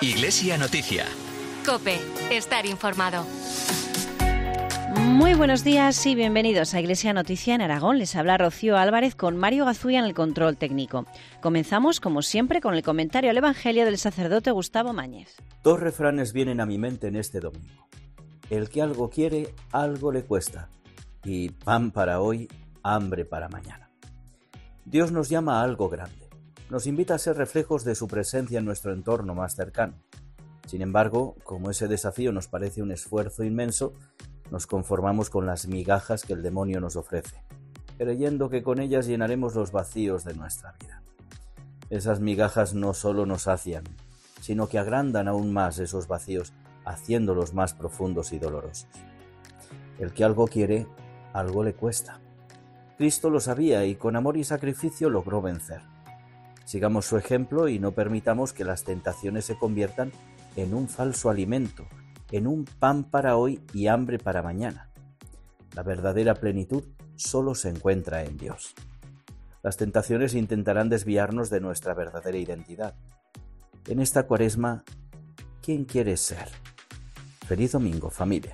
Iglesia Noticia. COPE. Estar informado. Muy buenos días y bienvenidos a Iglesia Noticia en Aragón. Les habla Rocío Álvarez con Mario Gazuya en el control técnico. Comenzamos, como siempre, con el comentario al Evangelio del sacerdote Gustavo Mañez. Dos refranes vienen a mi mente en este domingo. El que algo quiere, algo le cuesta. Y pan para hoy, hambre para mañana. Dios nos llama a algo grande. Nos invita a ser reflejos de su presencia en nuestro entorno más cercano. Sin embargo, como ese desafío nos parece un esfuerzo inmenso, nos conformamos con las migajas que el demonio nos ofrece, creyendo que con ellas llenaremos los vacíos de nuestra vida. Esas migajas no solo nos sacian, sino que agrandan aún más esos vacíos, haciéndolos más profundos y dolorosos. El que algo quiere, algo le cuesta. Cristo lo sabía y con amor y sacrificio logró vencer. Sigamos su ejemplo y no permitamos que las tentaciones se conviertan en un falso alimento, en un pan para hoy y hambre para mañana. La verdadera plenitud solo se encuentra en Dios. Las tentaciones intentarán desviarnos de nuestra verdadera identidad. En esta Cuaresma, ¿quién quieres ser? Feliz domingo, familia.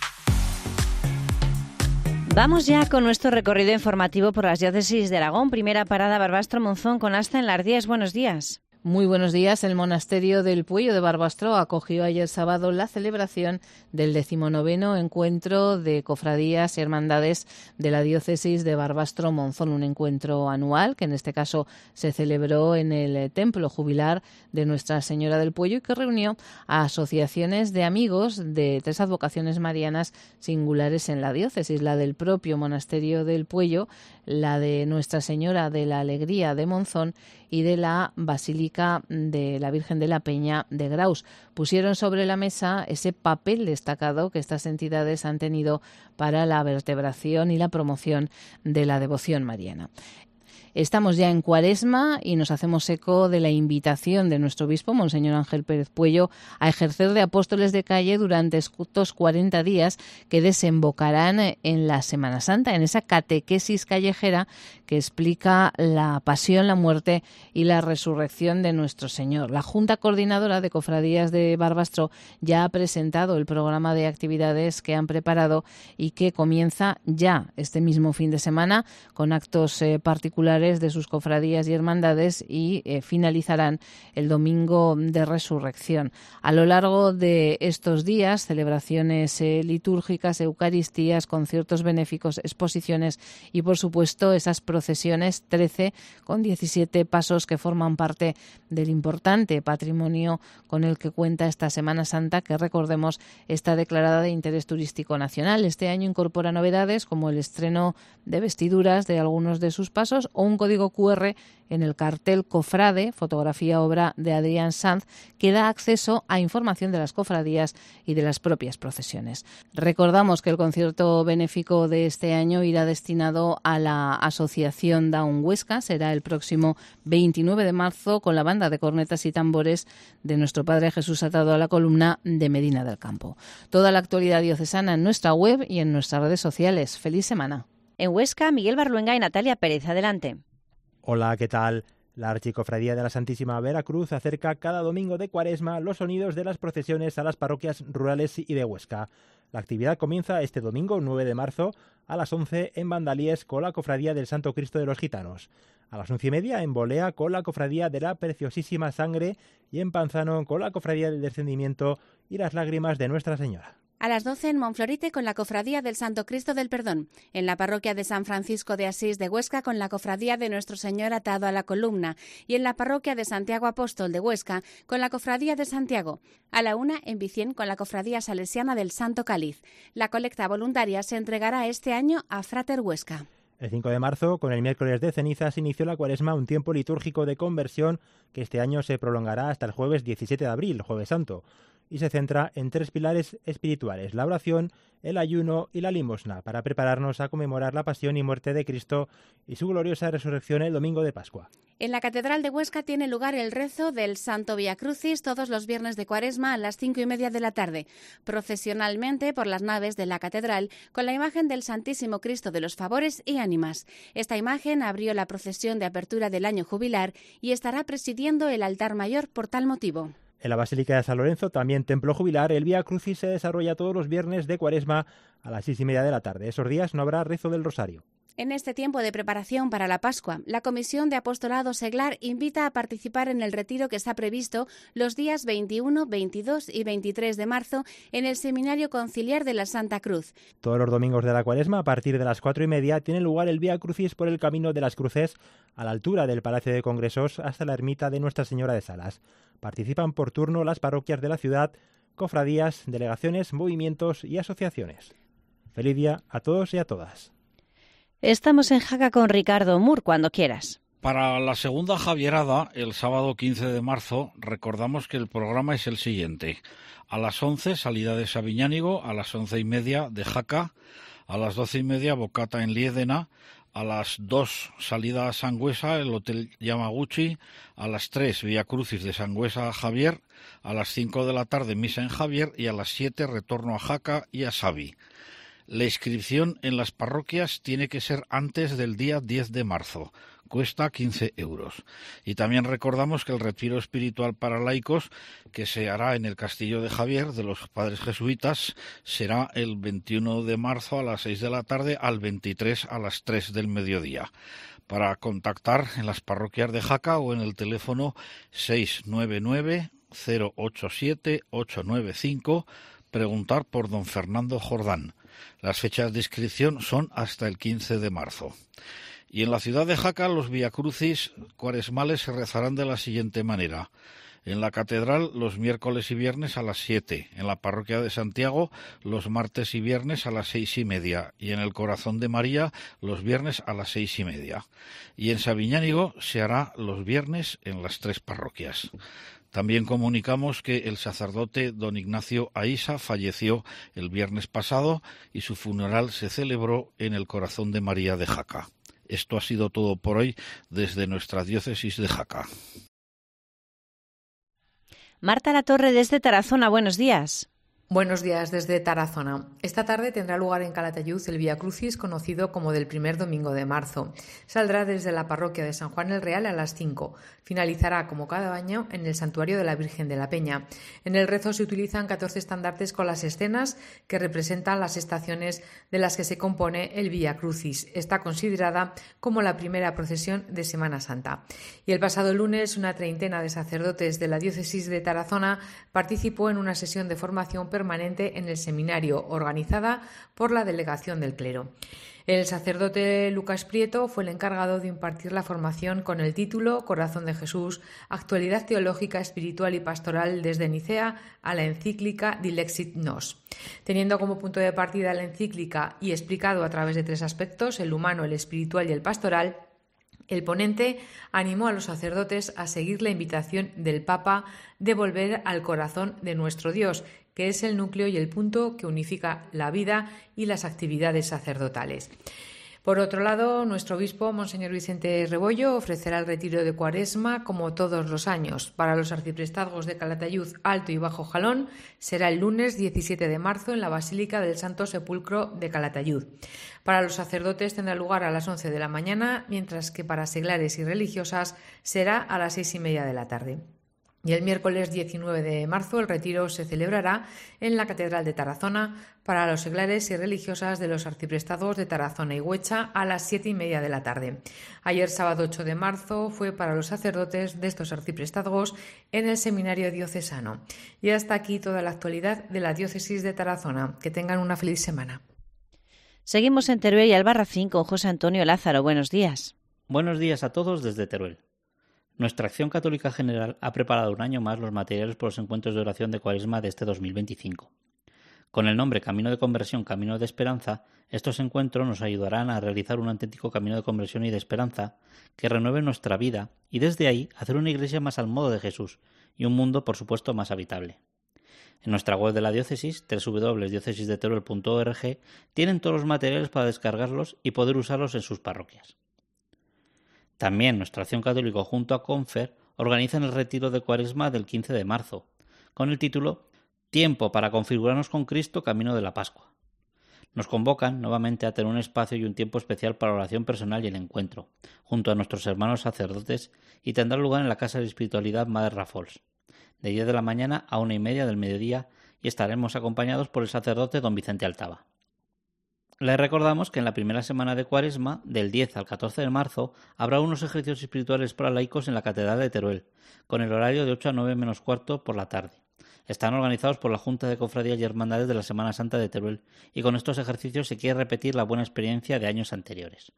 Vamos ya con nuestro recorrido informativo por las diócesis de Aragón. Primera parada, Barbastro Monzón, con Asta en Lardíes. Buenos días. Muy buenos días. El monasterio del Puello de Barbastro acogió ayer sábado la celebración del 19º encuentro de cofradías y hermandades de la diócesis de Barbastro Monzón, un encuentro anual que en este caso se celebró en el templo jubilar de Nuestra Señora del Puello y que reunió a asociaciones de amigos de tres advocaciones marianas singulares en la diócesis, la del propio monasterio del Puello, la de Nuestra Señora de la Alegría de Monzón y de la Basílica de la Virgen de la Peña de Graus. Pusieron sobre la mesa ese papel destacado que estas entidades han tenido para la vertebración y la promoción de la devoción mariana. Estamos ya en Cuaresma y nos hacemos eco de la invitación de nuestro obispo, Monseñor Ángel Pérez Puello, a ejercer de apóstoles de calle durante estos 40 días que desembocarán en la Semana Santa, en esa catequesis callejera que explica la pasión, la muerte y la resurrección de nuestro Señor. La Junta Coordinadora de Cofradías de Barbastro ya ha presentado el programa de actividades que han preparado y que comienza ya este mismo fin de semana con actos particulares de sus cofradías y hermandades y finalizarán el domingo de Resurrección. A lo largo de estos días, celebraciones litúrgicas, eucaristías, conciertos benéficos, exposiciones y, por supuesto, esas procesiones, 13 con 17 pasos que forman parte del importante patrimonio con el que cuenta esta Semana Santa, que, recordemos, está declarada de interés turístico nacional. Este año incorpora novedades como el estreno de vestiduras de algunos de sus pasos o un código QR en el cartel Cofrade, fotografía obra de Adrián Sanz, que da acceso a información de las cofradías y de las propias procesiones. Recordamos que el concierto benéfico de este año irá destinado a la Asociación Down Huesca. Será el próximo 29 de marzo con la banda de cornetas y tambores de nuestro Padre Jesús atado a la columna de Medina del Campo. Toda la actualidad diocesana en nuestra web y en nuestras redes sociales. ¡Feliz semana! En Huesca, Miguel Barluenga y Natalia Pérez. Adelante. Hola, ¿qué tal? La Archicofradía de la Santísima Veracruz acerca cada domingo de Cuaresma los sonidos de las procesiones a las parroquias rurales y de Huesca. La actividad comienza este domingo 9 de marzo a las 11 en Vandalíes con la Cofradía del Santo Cristo de los Gitanos, a las 11:30 en Bolea con la Cofradía de la Preciosísima Sangre y en Panzano con la Cofradía del Descendimiento y las Lágrimas de Nuestra Señora. A las 12 en Monflorite con la Cofradía del Santo Cristo del Perdón, en la parroquia de San Francisco de Asís de Huesca con la Cofradía de Nuestro Señor atado a la columna y en la parroquia de Santiago Apóstol de Huesca con la Cofradía de Santiago. A la 1 en Vicien con la Cofradía Salesiana del Santo Cáliz. La colecta voluntaria se entregará este año a Frater Huesca. El 5 de marzo, con el miércoles de cenizas, inició la Cuaresma, un tiempo litúrgico de conversión que este año se prolongará hasta el jueves 17 de abril, Jueves Santo, y se centra en tres pilares espirituales: la oración, el ayuno y la limosna, para prepararnos a conmemorar la pasión y muerte de Cristo y su gloriosa resurrección el domingo de Pascua. En la Catedral de Huesca tiene lugar el rezo del Santo Vía Crucis todos los viernes de Cuaresma a las 5:30 de la tarde, procesionalmente por las naves de la Catedral con la imagen del Santísimo Cristo de los Favores y Ánimas. Esta imagen abrió la procesión de apertura del año jubilar y estará presidiendo el altar mayor por tal motivo. En la Basílica de San Lorenzo, también templo jubilar, el Vía Crucis se desarrolla todos los viernes de Cuaresma a las 6:30 de la tarde. Esos días no habrá rezo del Rosario. En este tiempo de preparación para la Pascua, la Comisión de Apostolado Seglar invita a participar en el retiro que está previsto los días 21, 22 y 23 de marzo en el Seminario Conciliar de la Santa Cruz. Todos los domingos de la Cuaresma, a partir de las 4:30, tiene lugar el Vía Crucis por el Camino de las Cruces, a la altura del Palacio de Congresos hasta la ermita de Nuestra Señora de Salas. Participan por turno las parroquias de la ciudad, cofradías, delegaciones, movimientos y asociaciones. Feliz día a todos y a todas. Estamos en Jaca con Ricardo Mur, cuando quieras. Para la segunda Javierada, el sábado 15 de marzo, recordamos que el programa es el siguiente. A las 11, salida de Sabiñánigo, a las 11:30 de Jaca, a las 12:30 Bocata en Liédena, a las 2 salida a Sangüesa, el Hotel Yamaguchi, a las 3 Vía Crucis de Sangüesa a Javier, a las 5 de la tarde misa en Javier y a las 7 retorno a Jaca y a Sabi. La inscripción en las parroquias tiene que ser antes del día 10 de marzo. Cuesta 15 euros. Y también recordamos que el retiro espiritual para laicos, que se hará en el Castillo de Javier de los Padres Jesuitas, será el 21 de marzo a las 6 de la tarde al 23 a las 3 del mediodía. Para contactar en las parroquias de Jaca o en el teléfono 699-087-895, preguntar por don Fernando Jordán. Las fechas de inscripción son hasta el 15 de marzo. Y en la ciudad de Jaca los viacrucis cuaresmales se rezarán de la siguiente manera. En la catedral los miércoles y viernes a las 7, en la parroquia de Santiago los martes y viernes a las 6:30 y en el Corazón de María los viernes a las 6:30. Y en Sabiñánigo se hará los viernes en las 3 parroquias. También comunicamos que el sacerdote don Ignacio Aísa falleció el viernes pasado y su funeral se celebró en el Corazón de María de Jaca. Esto ha sido todo por hoy desde nuestra diócesis de Jaca. Marta Latorre desde Tarazona, buenos días. Buenos días desde Tarazona. Esta tarde tendrá lugar en Calatayud el Vía Crucis, conocido como del primer domingo de marzo. Saldrá desde la parroquia de San Juan el Real a las 5. Finalizará, como cada año, en el Santuario de la Virgen de la Peña. En el rezo se utilizan 14 estandartes con las escenas que representan las estaciones de las que se compone el Vía Crucis. Está considerada como la primera procesión de Semana Santa. Y el pasado lunes, una treintena de sacerdotes de la diócesis de Tarazona participó en una sesión de formación permanente en el seminario organizada por la Delegación del Clero. El sacerdote Lucas Prieto fue el encargado de impartir la formación con el título Corazón de Jesús, actualidad teológica, espiritual y pastoral desde Nicea a la encíclica Dilexit Nos. Teniendo como punto de partida la encíclica y explicado a través de 3 aspectos, el humano, el espiritual y el pastoral, el ponente animó a los sacerdotes a seguir la invitación del Papa de volver al corazón de nuestro Dios, que es el núcleo y el punto que unifica la vida y las actividades sacerdotales. Por otro lado, nuestro obispo, Monseñor Vicente Rebollo, ofrecerá el retiro de Cuaresma como todos los años. Para los arciprestazgos de Calatayud, Alto y Bajo Jalón será el lunes 17 de marzo en la Basílica del Santo Sepulcro de Calatayud. Para los sacerdotes tendrá lugar a las 11 de la mañana, mientras que para seglares y religiosas será a las 6:30 de la tarde. Y el miércoles 19 de marzo el retiro se celebrará en la Catedral de Tarazona para los seglares y religiosas de los arciprestazgos de Tarazona y Huecha a las 7:30 de la tarde. Ayer, sábado 8 de marzo, fue para los sacerdotes de estos arciprestazgos en el seminario diocesano. Y hasta aquí toda la actualidad de la diócesis de Tarazona. Que tengan una feliz semana. Seguimos en Teruel y Albarracín con José Antonio Lázaro. Buenos días. Buenos días a todos desde Teruel. Nuestra Acción Católica General ha preparado un año más los materiales por los encuentros de oración de Cuaresma de este 2025. Con el nombre Camino de Conversión, Camino de Esperanza, estos encuentros nos ayudarán a realizar un auténtico camino de conversión y de esperanza que renueve nuestra vida y desde ahí hacer una iglesia más al modo de Jesús y un mundo, por supuesto, más habitable. En nuestra web de la diócesis, www.diocesisdeteruel.org, tienen todos los materiales para descargarlos y poder usarlos en sus parroquias. También nuestra Acción Católica junto a Confer organizan el retiro de Cuaresma del 15 de marzo, con el título Tiempo para configurarnos con Cristo, camino de la Pascua. Nos convocan nuevamente a tener un espacio y un tiempo especial para la oración personal y el encuentro, junto a nuestros hermanos sacerdotes, y tendrá lugar en la Casa de Espiritualidad Madre Rafols. de 10 de la mañana a 1:30 del mediodía, y estaremos acompañados por el sacerdote don Vicente Altava. Les recordamos que en la primera semana de Cuaresma, del 10 al 14 de marzo, habrá unos ejercicios espirituales para laicos en la Catedral de Teruel, con el horario de 8 a 9 menos cuarto por la tarde. Están organizados por la Junta de Cofradías y Hermandades de la Semana Santa de Teruel, y con estos ejercicios se quiere repetir la buena experiencia de años anteriores.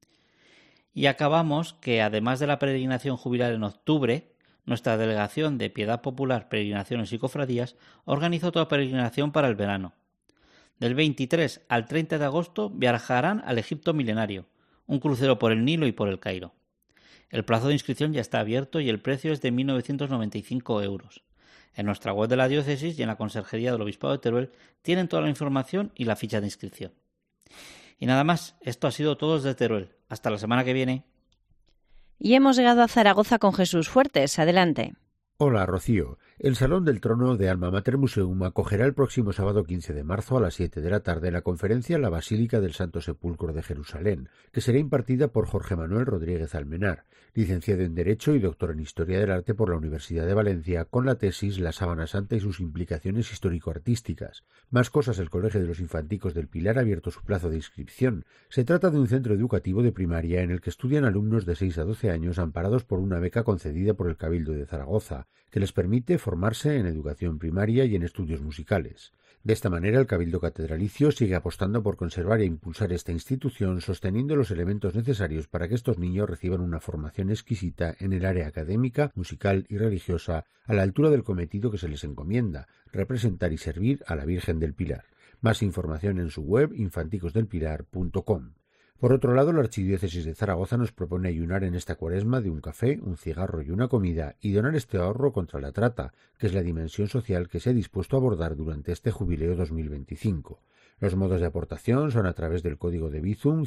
Y acabamos que, además de la peregrinación jubilar en octubre, nuestra Delegación de Piedad Popular, Peregrinaciones y Cofradías organiza otra peregrinación para el verano. Del 23 al 30 de agosto viajarán al Egipto milenario, un crucero por el Nilo y por el Cairo. El plazo de inscripción ya está abierto y el precio es de 1.995 euros. En nuestra web de la diócesis y en la Conserjería del Obispado de Teruel tienen toda la información y la ficha de inscripción. Y nada más, esto ha sido todo desde Teruel. Hasta la semana que viene. Y hemos llegado a Zaragoza con Jesús Fuertes. Adelante. Hola, Rocío. El Salón del Trono de Alma Mater Museum acogerá el próximo sábado 15 de marzo a las 7 de la tarde la conferencia La Basílica del Santo Sepulcro de Jerusalén, que será impartida por Jorge Manuel Rodríguez Almenar, licenciado en Derecho y doctor en Historia del Arte por la Universidad de Valencia, con la tesis La Sábana Santa y sus implicaciones histórico-artísticas. Más cosas, el Colegio de los Infanticos del Pilar ha abierto su plazo de inscripción. Se trata de un centro educativo de primaria en el que estudian alumnos de 6 a 12 años amparados por una beca concedida por el Cabildo de Zaragoza, que les permite formarse en educación primaria y en estudios musicales. De esta manera, el Cabildo Catedralicio sigue apostando por conservar e impulsar esta institución, sosteniendo los elementos necesarios para que estos niños reciban una formación exquisita en el área académica, musical y religiosa, a la altura del cometido que se les encomienda, representar y servir a la Virgen del Pilar. Más información en su web infanticosdelpilar.com. Por otro lado, la Archidiócesis de Zaragoza nos propone ayunar en esta Cuaresma de un café, un cigarro y una comida y donar este ahorro contra la trata, que es la dimensión social que se ha dispuesto a abordar durante este jubileo 2025. Los modos de aportación son a través del código de Bizum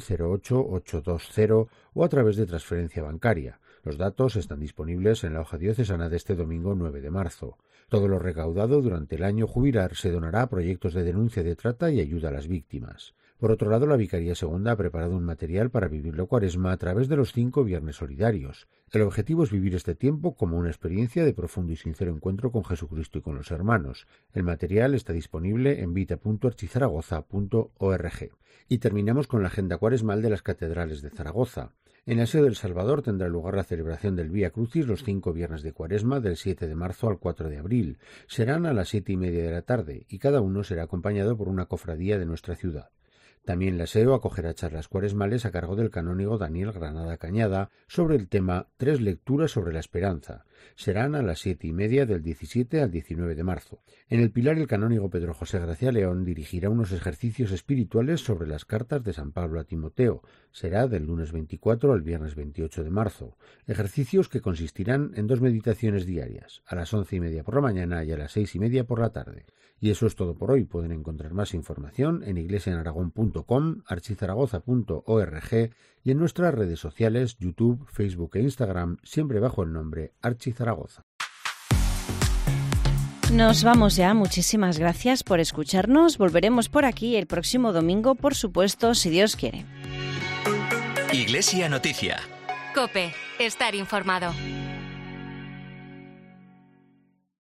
08820 o a través de transferencia bancaria. Los datos están disponibles en la hoja diocesana de este domingo 9 de marzo. Todo lo recaudado durante el año jubilar se donará a proyectos de denuncia de trata y ayuda a las víctimas. Por otro lado, la Vicaría Segunda ha preparado un material para vivir la Cuaresma a través de los 5 Viernes Solidarios. El objetivo es vivir este tiempo como una experiencia de profundo y sincero encuentro con Jesucristo y con los hermanos. El material está disponible en vita.archizaragoza.org. Y terminamos con la agenda cuaresmal de las catedrales de Zaragoza. En el Seo del Salvador tendrá lugar la celebración del Vía Crucis los 5 viernes de Cuaresma del 7 de marzo al 4 de abril. Serán a las 7:30 de la tarde y cada uno será acompañado por una cofradía de nuestra ciudad. También la SEO acogerá charlas cuaresmales a cargo del canónigo Daniel Granada Cañada sobre el tema 3 lecturas sobre la esperanza. Serán a las 7:30 del 17 al 19 de marzo. En el Pilar, el canónigo Pedro José Gracia León dirigirá unos ejercicios espirituales sobre las cartas de San Pablo a Timoteo. Será del lunes 24 al viernes 28 de marzo. Ejercicios que consistirán en 2 meditaciones diarias, a las 11:30 por la mañana y a las 6:30 por la tarde. Y eso es todo por hoy. Pueden encontrar más información en iglesiaenaragón.com, archizaragoza.org y en nuestras redes sociales, YouTube, Facebook e Instagram, siempre bajo el nombre Archizaragoza. Nos vamos ya. Muchísimas gracias por escucharnos. Volveremos por aquí el próximo domingo, por supuesto, si Dios quiere. Iglesia Noticia. COPE. Estar informado.